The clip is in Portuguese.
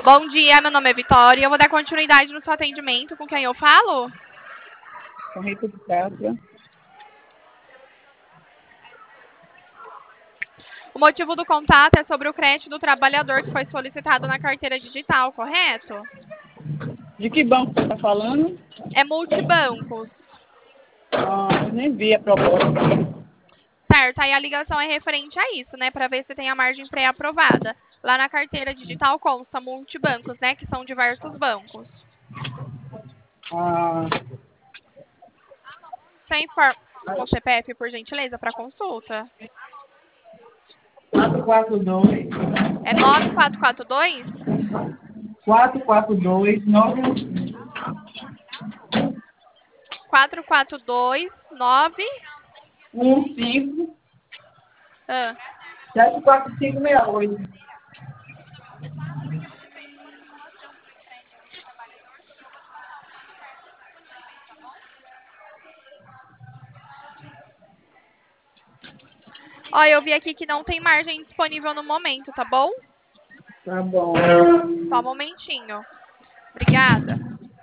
Bom dia, meu nome é Vitória e eu vou dar continuidade no seu atendimento. Com quem eu falo? Com Rita de Cássia. O motivo do contato é sobre o crédito do trabalhador que foi solicitado na carteira digital, correto? De que banco você está falando? É multibancos. Eu nem vi a proposta. Certo, aí a ligação é referente a isso, né? Para ver se tem a margem pré-aprovada. Lá na carteira digital consta multibancos, né? Que são diversos bancos. Ah, Você informa o CPF, por gentileza, para consulta? 442 É 9442 442 4429 915 ah, 74568. Ó, eu vi aqui que não tem margem disponível no momento, tá bom? Tá bom. Só um momentinho. Obrigada.